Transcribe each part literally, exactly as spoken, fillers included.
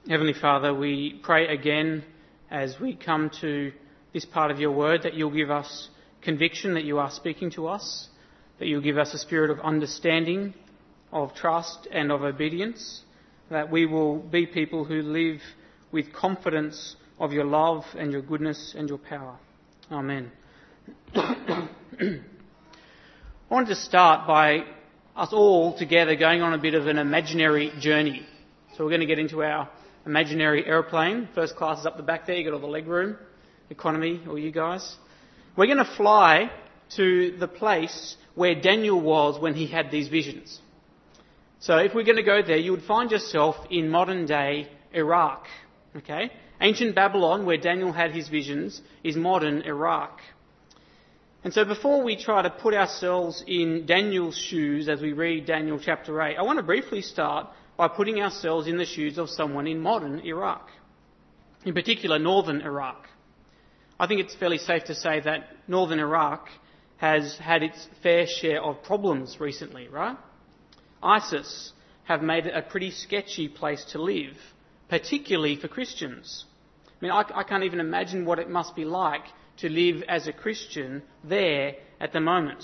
Heavenly Father, we pray again as we come to this part of your word that you'll give us conviction that you are speaking to us, that you'll give us a spirit of understanding, of trust and of obedience, that we will be people who live with confidence of your love and your goodness and your power. Amen. I wanted to start by us all together going on a bit of an imaginary journey. So we're going to get into our imaginary aeroplane. First class is up the back there. You've got all the leg room. Economy, all you guys. We're going to fly to the place where Daniel was when he had these visions. So if we're going to go there, you would find yourself in modern-day Iraq. Okay? Ancient Babylon, where Daniel had his visions, is modern Iraq. And so before we try to put ourselves in Daniel's shoes as we read Daniel chapter eight, I want to briefly start by putting ourselves in the shoes of someone in modern Iraq, in particular northern Iraq. I think it's fairly safe to say that northern Iraq has had its fair share of problems recently, right? ISIS have made it a pretty sketchy place to live, particularly for Christians. I mean, I, I can't even imagine what it must be like to live as a Christian there at the moment.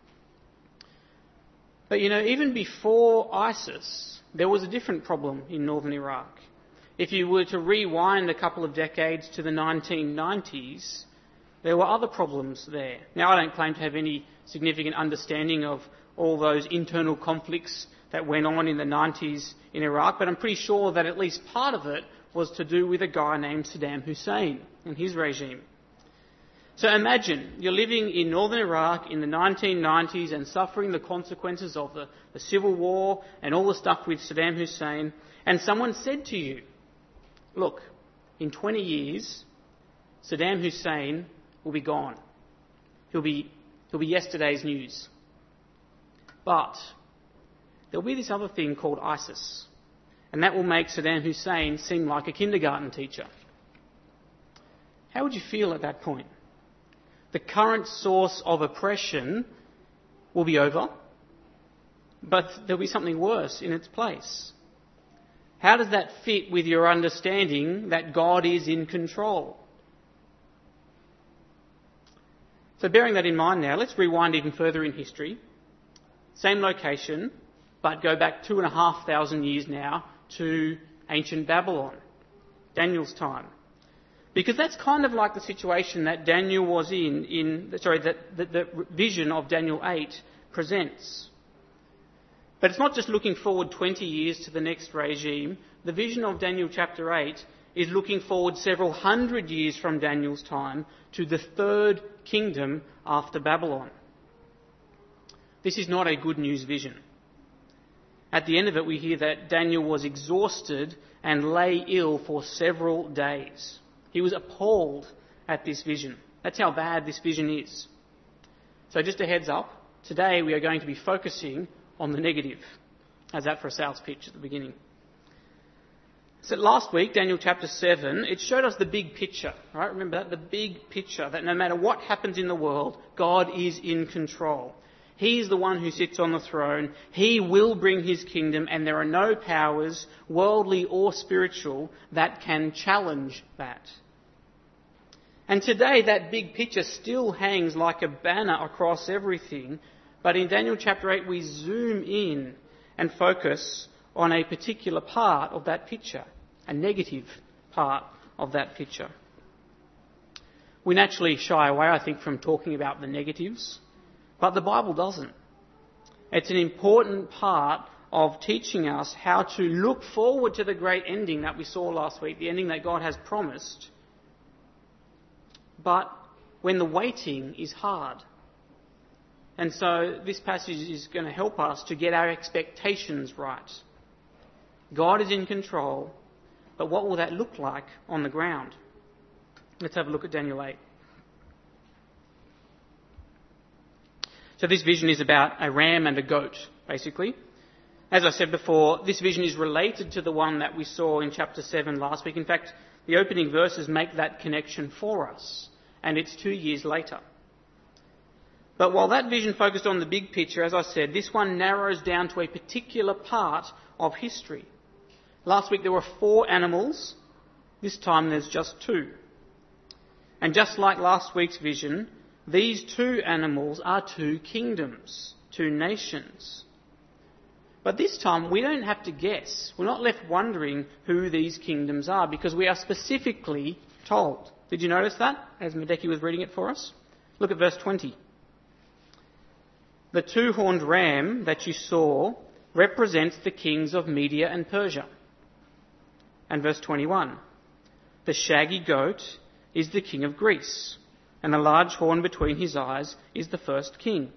But you know, even before ISIS, there was a different problem in northern Iraq. If you were to rewind a couple of decades to the nineteen nineties, there were other problems there. Now, I don't claim to have any significant understanding of all those internal conflicts that went on in the nineties in Iraq, but I'm pretty sure that at least part of it was to do with a guy named Saddam Hussein and his regime. So imagine you're living in northern Iraq in the nineteen nineties and suffering the consequences of the, the civil war and all the stuff with Saddam Hussein, and someone said to you, look, in twenty years, Saddam Hussein will be gone. He'll be, he'll be yesterday's news. But there'll be this other thing called ISIS, and that will make Saddam Hussein seem like a kindergarten teacher. How would you feel at that point? The current source of oppression will be over, but there'll be something worse in its place. How does that fit with your understanding that God is in control? So bearing that in mind now, let's rewind even further in history. Same location, but go back two and a half thousand years now to ancient Babylon, Daniel's time. Because that's kind of like the situation that Daniel was in, in sorry, that the, the vision of Daniel eight presents. But it's not just looking forward twenty years to the next regime. The vision of Daniel chapter eight is looking forward several hundred years from Daniel's time to the third kingdom after Babylon. This is not a good news vision. At the end of it, we hear that Daniel was exhausted and lay ill for several days. He was appalled at this vision. That's how bad this vision is. So just a heads up, today we are going to be focusing on the negative. How's that for a sales pitch at the beginning? So last week, Daniel chapter seven, it showed us the big picture, right? Remember that? The big picture, that no matter what happens in the world, God is in control. He is the one who sits on the throne. He will bring his kingdom, and there are no powers, worldly or spiritual, that can challenge that. And today that big picture still hangs like a banner across everything, but in Daniel chapter eight we zoom in and focus on a particular part of that picture, a negative part of that picture. We naturally shy away, I think, from talking about the negatives, but the Bible doesn't. It's an important part of teaching us how to look forward to the great ending that we saw last week, the ending that God has promised, but when the waiting is hard. And so this passage is going to help us to get our expectations right. God is in control, but what will that look like on the ground? Let's have a look at Daniel eight. So this vision is about a ram and a goat, basically. As I said before, this vision is related to the one that we saw in chapter seven last week. In fact, the opening verses make that connection for us, and it's two years later. But while that vision focused on the big picture, as I said, this one narrows down to a particular part of history. Last week there were four animals. This time there's just two. And just like last week's vision, these two animals are two kingdoms, two nations. But this time we don't have to guess. We're not left wondering who these kingdoms are because we are specifically told. Did you notice that as Madeki was reading it for us? Look at verse twenty. The two-horned ram that you saw represents the kings of Media and Persia. And verse twenty-one. The shaggy goat is the king of Greece, and the large horn between his eyes is the first king.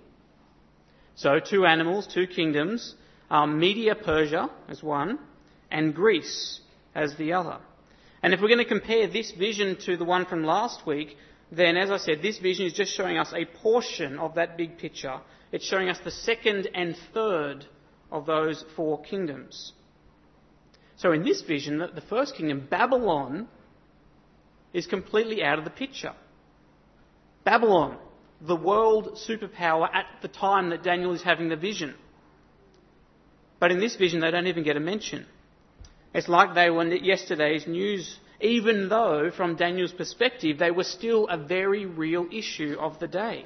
So two animals, two kingdoms, are Media Persia as one, and Greece as the other. And if we're going to compare this vision to the one from last week, then as I said, this vision is just showing us a portion of that big picture. It's showing us the second and third of those four kingdoms. So in this vision, the first kingdom, Babylon, is completely out of the picture. Babylon, the world superpower at the time that Daniel is having the vision. But in this vision, they don't even get a mention. It's like they were yesterday's news, even though, from Daniel's perspective, they were still a very real issue of the day.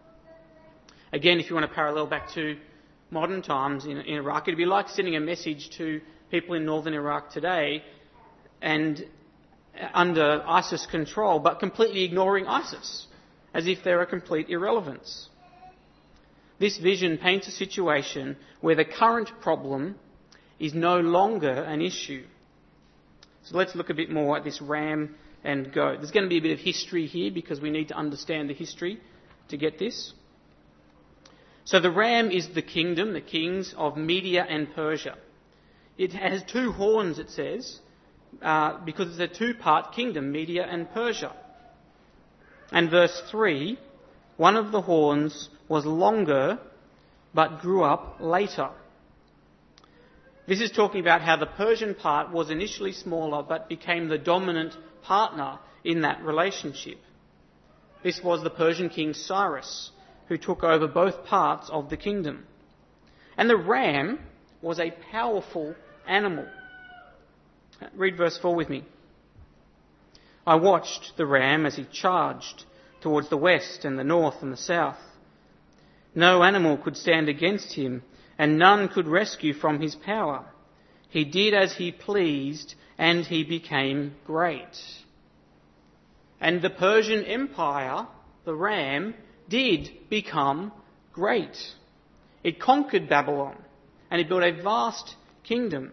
Again, if you want to parallel back to modern times in, in Iraq, it'd be like sending a message to people in northern Iraq today and under ISIS control, but completely ignoring ISIS, as if they're a complete irrelevance. This vision paints a situation where the current problem is no longer an issue. So let's look a bit more at this ram and goat. There's going to be a bit of history here because we need to understand the history to get this. So the ram is the kingdom, the kings of Media and Persia. It has two horns, it says, uh, because it's a two-part kingdom, Media and Persia. And verse three, one of the horns was longer but grew up later. This is talking about how the Persian part was initially smaller but became the dominant partner in that relationship. This was the Persian king Cyrus, who took over both parts of the kingdom. And the ram was a powerful animal. Read verse four with me. I watched the ram as he charged towards the west and the north and the south. No animal could stand against him, and none could rescue from his power. He did as he pleased, and he became great. And the Persian Empire, the ram, did become great. It conquered Babylon, and it built a vast kingdom.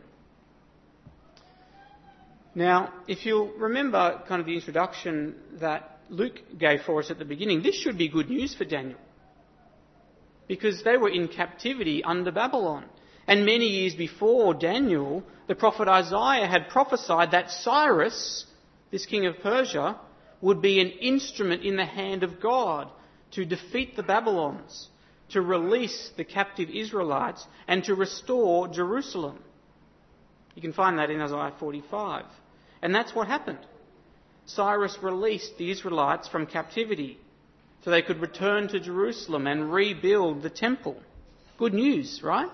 Now, if you'll remember kind of the introduction that Luke gave for us at the beginning, this should be good news for Daniel, because they were in captivity under Babylon. And many years before Daniel, the prophet Isaiah had prophesied that Cyrus, this king of Persia, would be an instrument in the hand of God to defeat the Babylons, to release the captive Israelites, and to restore Jerusalem. You can find that in Isaiah forty-five. And that's what happened. Cyrus released the Israelites from captivity so they could return to Jerusalem and rebuild the temple. Good news, right?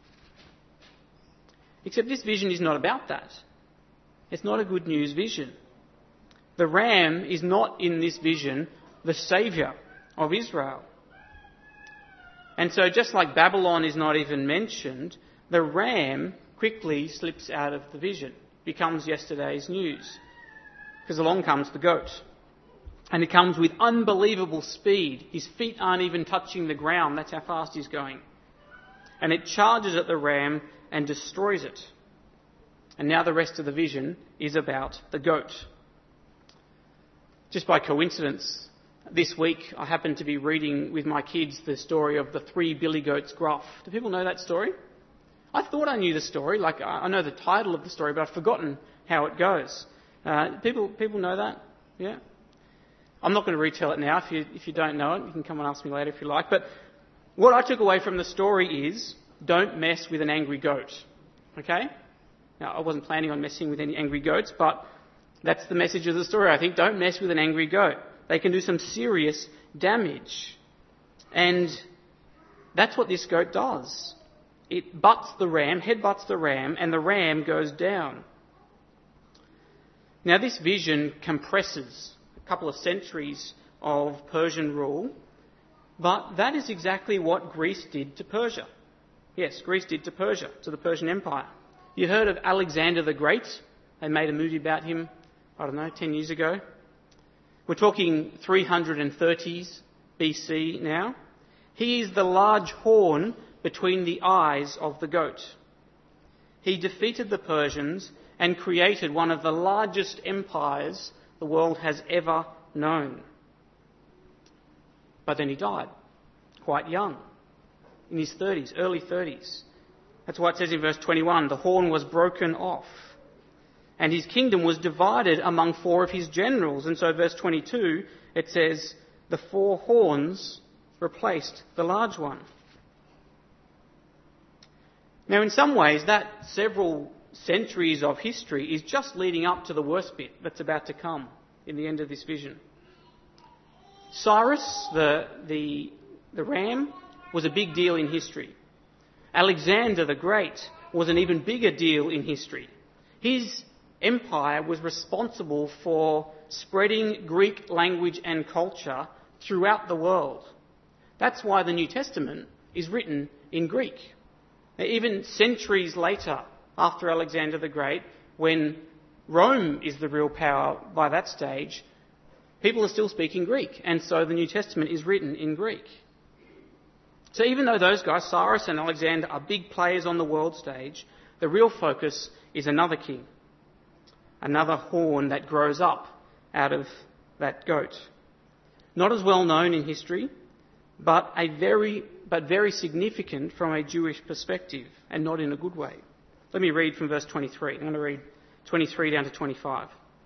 Except this vision is not about that. It's not a good news vision. The ram is not in this vision the saviour of Israel. And so just like Babylon is not even mentioned, the ram quickly slips out of the vision, becomes yesterday's news. Because along comes the goat. And it comes with unbelievable speed. His feet aren't even touching the ground. That's how fast he's going. And it charges at the ram and destroys it. And now the rest of the vision is about the goat. Just by coincidence, this week I happened to be reading with my kids the story of the three billy goats gruff. Do people know that story? I thought I knew the story. Like, I know the title of the story, but I've forgotten how it goes. Uh, people, people know that? Yeah? I'm not going to retell it now. If you, if you don't know it, you can come and ask me later if you like. But what I took away from the story is, don't mess with an angry goat. Okay? Now, I wasn't planning on messing with any angry goats, but that's the message of the story. I think, don't mess with an angry goat. They can do some serious damage. And that's what this goat does. it butts the ram, head butts the ram, and the ram goes down. Now this vision compresses a couple of centuries of Persian rule, but that is exactly what Greece did to Persia. Yes, Greece did to Persia, to the Persian Empire. You heard of Alexander the Great? They made a movie about him, I don't know, ten years ago. We're talking three thirties B C now. He is the large horn between the eyes of the goat. He defeated the Persians and created one of the largest empires the world has ever known. But then he died, quite young, in his thirties, early thirties. That's why it says in verse twenty-one, the horn was broken off, and his kingdom was divided among four of his generals. And so verse twenty-two, it says, the four horns replaced the large one. Now, in some ways, that several centuries of history is just leading up to the worst bit that's about to come in the end of this vision. Cyrus, the, the, the ram, was a big deal in history. Alexander the Great was an even bigger deal in history. His empire was responsible for spreading Greek language and culture throughout the world. That's why the New Testament is written in Greek. Even centuries later, after Alexander the Great, when Rome is the real power by that stage, people are still speaking Greek, and so the New Testament is written in Greek. So even though those guys, Cyrus and Alexander, are big players on the world stage, the real focus is another king, another horn that grows up out of that goat. Not as well known in history, but a very, but very significant from a Jewish perspective, and not in a good way. Let me read from verse twenty-three. I'm going to read twenty-three down to twenty-five.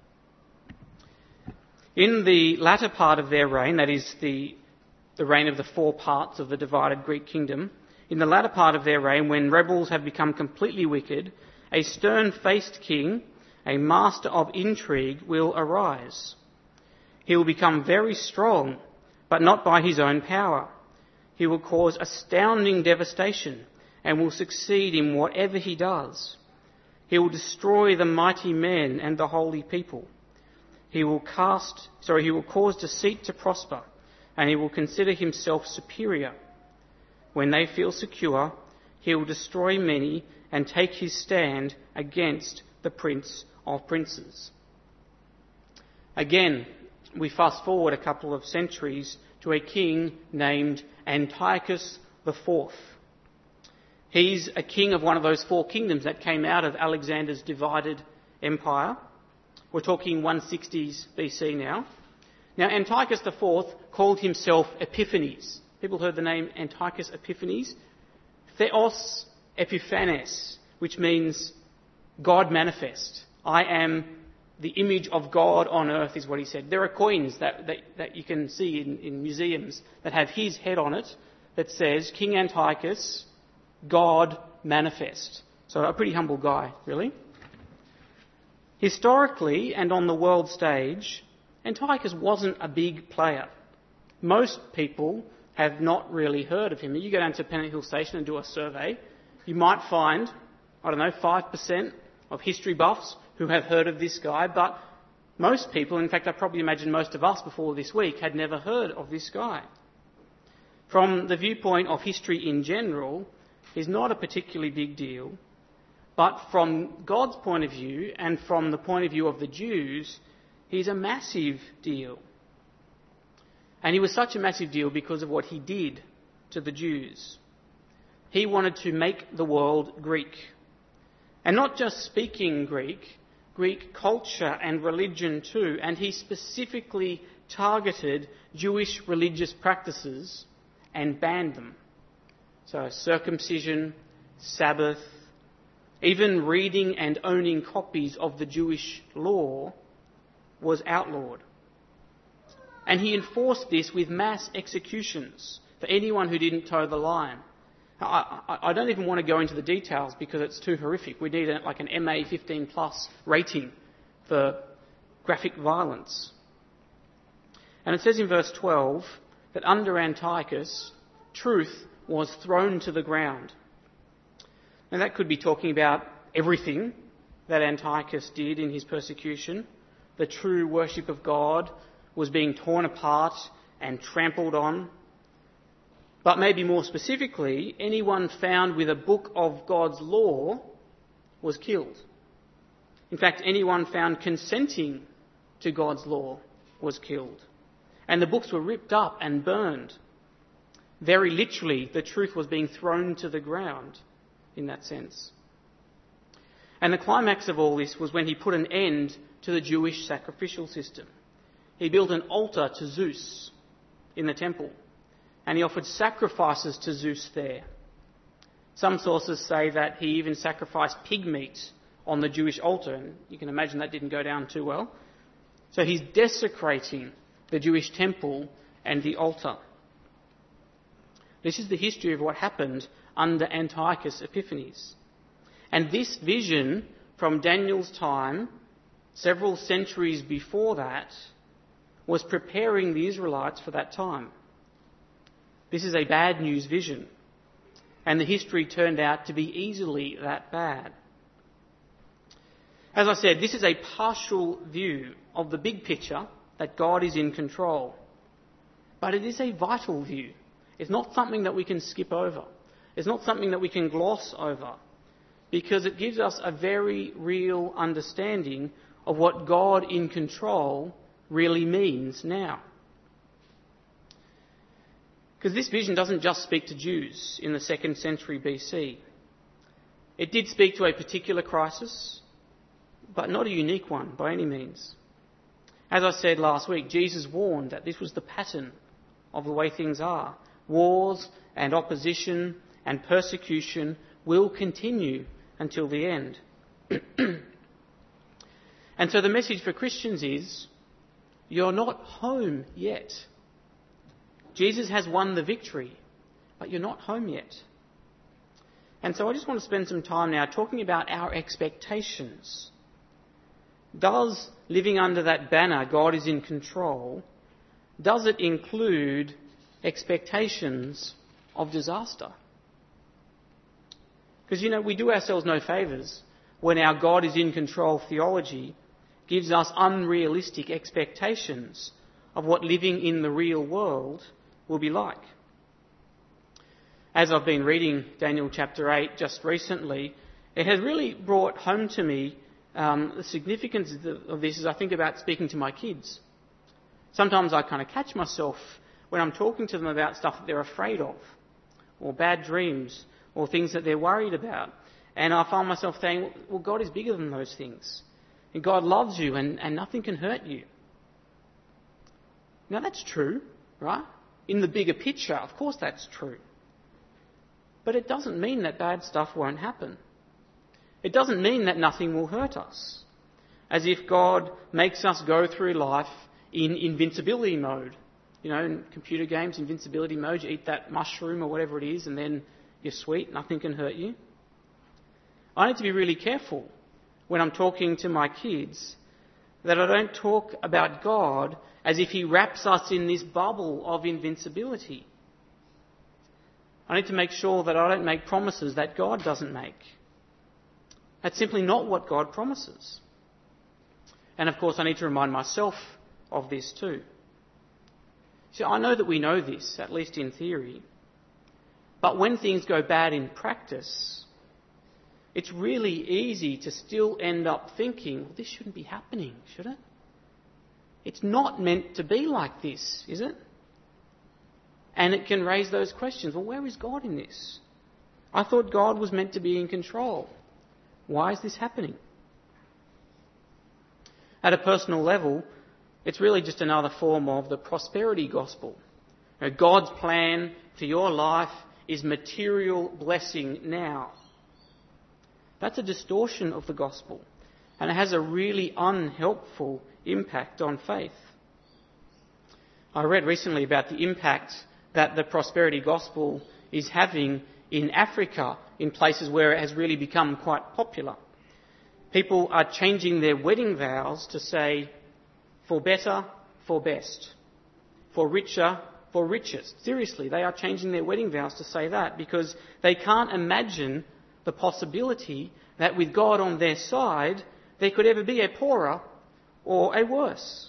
In the latter part of their reign, that is the, the reign of the four parts of the divided Greek kingdom, in the latter part of their reign, when rebels have become completely wicked, a stern-faced king, a master of intrigue, will arise. He will become very strong, but not by his own power. He will cause astounding devastation and will succeed in whatever he does. He will destroy the mighty men and the holy people. He will cast, sorry, he will cause deceit to prosper, and he will consider himself superior. When they feel secure, he will destroy many and take his stand against the Prince of Princes. Again, we fast forward a couple of centuries to a king named Antiochus the Fourth. He's a king of one of those four kingdoms that came out of Alexander's divided empire. We're talking one sixties B C now. Now, Antiochus the Fourth called himself Epiphanes. People heard the name Antiochus Epiphanes? Theos Epiphanes, which means God manifest. I am the image of God on earth, is what he said. There are coins that, that, that you can see in, in museums that have his head on it that says, King Antiochus, God manifest. So a pretty humble guy, really. Historically and on the world stage, Antiochus wasn't a big player. Most people have not really heard of him. You go down to Pennant Hill Station and do a survey, you might find, I don't know, five percent of history buffs who have heard of this guy, but most people, in fact I probably imagine most of us before this week, had never heard of this guy. From the viewpoint of history in general, he's not a particularly big deal, but from God's point of view and from the point of view of the Jews, he's a massive deal. And he was such a massive deal because of what he did to the Jews. He wanted to make the world Greek. And not just speaking Greek, Greek culture and religion too. And he specifically targeted Jewish religious practices and banned them. So circumcision, Sabbath, even reading and owning copies of the Jewish law was outlawed. And he enforced this with mass executions for anyone who didn't toe the line. I, I, I don't even want to go into the details because it's too horrific. We need a, like an M A fifteen plus rating for graphic violence. And it says in verse twelve that under Antiochus, truth was thrown to the ground. And that could be talking about everything that Antiochus did in his persecution. The true worship of God was being torn apart and trampled on. But maybe more specifically, anyone found with a book of God's law was killed. In fact, anyone found consenting to God's law was killed. And the books were ripped up and burned. Very literally, the truth was being thrown to the ground in that sense. And the climax of all this was when he put an end to the Jewish sacrificial system. He built an altar to Zeus in the temple, and he offered sacrifices to Zeus there. Some sources say that he even sacrificed pig meat on the Jewish altar, and you can imagine that didn't go down too well. So he's desecrating the Jewish temple and the altar. This is the history of what happened under Antiochus Epiphanes. And this vision from Daniel's time, several centuries before that, was preparing the Israelites for that time. This is a bad news vision, and the history turned out to be easily that bad. As I said, this is a partial view of the big picture that God is in control. But it is a vital view. It's not something that we can skip over. It's not something that we can gloss over, because it gives us a very real understanding of what God in control really means now. Because this vision doesn't just speak to Jews in the second century B C. It did speak to a particular crisis, but not a unique one by any means. As I said last week, Jesus warned that this was the pattern of the way things are. Wars and opposition and persecution will continue until the end. And so the message for Christians is, you're not home yet. Jesus has won the victory, but you're not home yet. And so I just want to spend some time now talking about our expectations. Does living under that banner, God is in control, does it include expectations of disaster? Because, you know, we do ourselves no favours when our God is in control theology gives us unrealistic expectations of what living in the real world will be like. As I've been reading Daniel chapter eight just recently, it has really brought home to me um, the significance of this as I think about speaking to my kids. Sometimes I kind of catch myself when I'm talking to them about stuff that they're afraid of, or bad dreams, or things that they're worried about. And I find myself saying, well, God is bigger than those things. And God loves you, and, and nothing can hurt you. Now that's true, right? In the bigger picture, of course that's true. But it doesn't mean that bad stuff won't happen. It doesn't mean that nothing will hurt us. As if God makes us go through life in invincibility mode. You know, in computer games, invincibility mode, you eat that mushroom or whatever it is, and then you're sweet, nothing can hurt you. I need to be really careful when I'm talking to my kids that I don't talk about God as if he wraps us in this bubble of invincibility. I need to make sure that I don't make promises that God doesn't make. That's simply not what God promises. And of course I need to remind myself of this too. See, I know that we know this, at least in theory. But when things go bad in practice, it's really easy to still end up thinking, well, this shouldn't be happening, should it? It's not meant to be like this, is it? And it can raise those questions. Well, where is God in this? I thought God was meant to be in control. Why is this happening? At a personal level, it's really just another form of the prosperity gospel. You know, God's plan for your life is material blessing now. That's a distortion of the gospel, and it has a really unhelpful impact on faith. I read recently about the impact that the prosperity gospel is having in Africa, in places where it has really become quite popular. People are changing their wedding vows to say, for better, for best. For richer, for richest. Seriously, they are changing their wedding vows to say that because they can't imagine the possibility that with God on their side, there could ever be a poorer or a worse.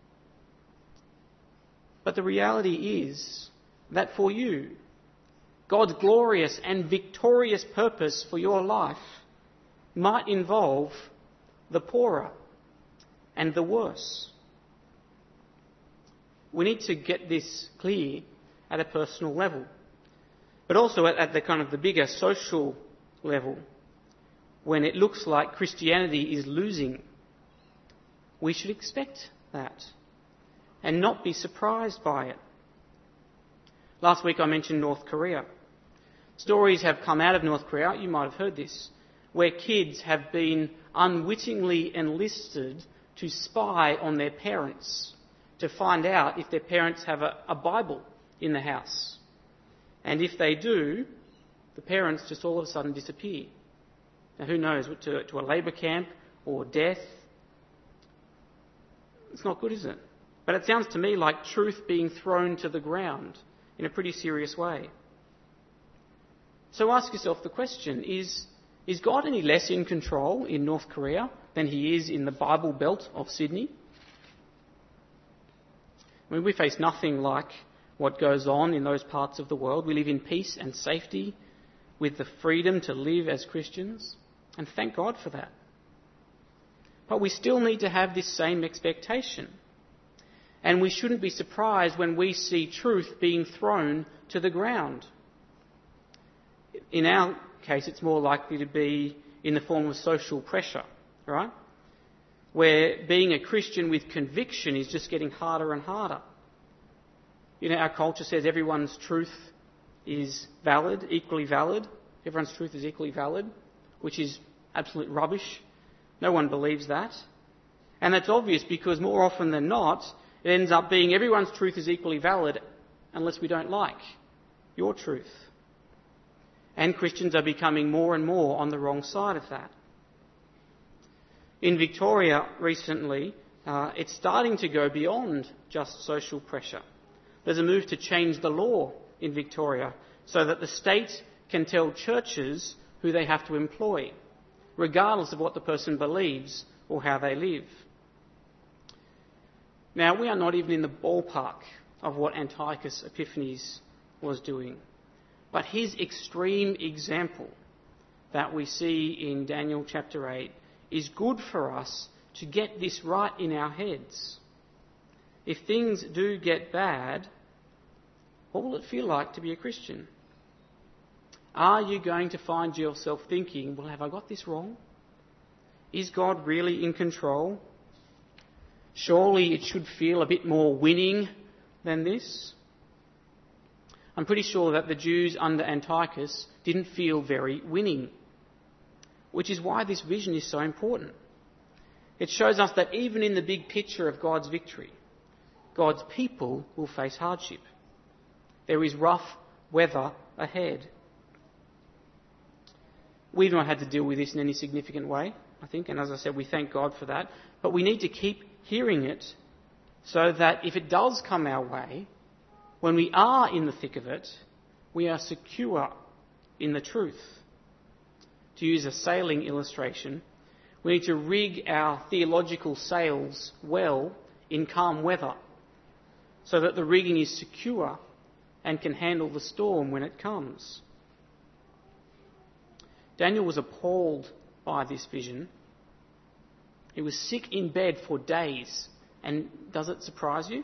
But the reality is that for you, God's glorious and victorious purpose for your life might involve the poorer and the worse. We need to get this clear at a personal level, but also at, at the kind of the bigger social level. When it looks like Christianity is losing, we should expect that and not be surprised by it. Last week I mentioned North Korea. Stories have come out of North Korea, you might have heard this, where kids have been unwittingly enlisted to spy on their parents, to find out if their parents have a, a Bible in the house. And if they do, the parents just all of a sudden disappear. Now who knows, to, to a labour camp or death. It's not good, is it? But it sounds to me like truth being thrown to the ground in a pretty serious way. So ask yourself the question, is, is God any less in control in North Korea than he is in the Bible Belt of Sydney? I mean, we face nothing like what goes on in those parts of the world. We live in peace and safety with the freedom to live as Christians, and thank God for that. But we still need to have this same expectation. And we shouldn't be surprised when we see truth being thrown to the ground. In our case, it's more likely to be in the form of social pressure, right? Where being a Christian with conviction is just getting harder and harder. You know, our culture says everyone's truth is valid, equally valid. Everyone's truth is equally valid, which is absolute rubbish. No one believes that. And that's obvious because more often than not, it ends up being everyone's truth is equally valid unless we don't like your truth. And Christians are becoming more and more on the wrong side of that. In Victoria recently, uh, it's starting to go beyond just social pressure. There's a move to change the law in Victoria so that the state can tell churches who they have to employ, regardless of what the person believes or how they live. Now, we are not even in the ballpark of what Antiochus Epiphanes was doing. But his extreme example that we see in Daniel chapter eight is good for us to get this right in our heads. If things do get bad, what will it feel like to be a Christian? Are you going to find yourself thinking, well, have I got this wrong? Is God really in control? Surely it should feel a bit more winning than this. I'm pretty sure that the Jews under Antiochus didn't feel very winning, which is why this vision is so important. It shows us that even in the big picture of God's victory, God's people will face hardship. There is rough weather ahead. We've not had to deal with this in any significant way, I think, and as I said, we thank God for that. But we need to keep hearing it so that if it does come our way, when we are in the thick of it, we are secure in the truth. To use a sailing illustration, we need to rig our theological sails well in calm weather so that the rigging is secure and can handle the storm when it comes. Daniel was appalled by this vision. He was sick in bed for days. And does it surprise you?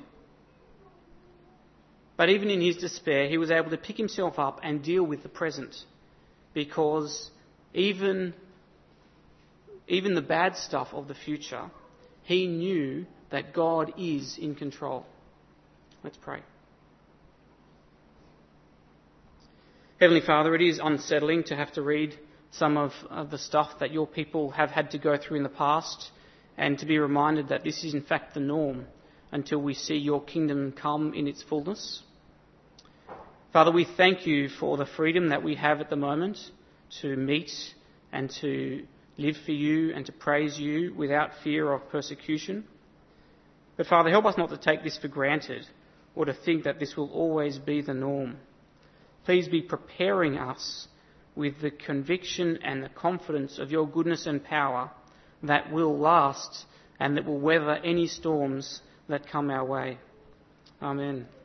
But even in his despair, he was able to pick himself up and deal with the present, because even, even the bad stuff of the future, he knew that God is in control. Let's pray. Heavenly Father, it is unsettling to have to read some of, of the stuff that your people have had to go through in the past, and to be reminded that this is in fact the norm until we see your kingdom come in its fullness. Father, we thank you for the freedom that we have at the moment to meet and to live for you and to praise you without fear of persecution. But Father, help us not to take this for granted or to think that this will always be the norm. Please be preparing us with the conviction and the confidence of your goodness and power that will last and that will weather any storms that come our way. Amen.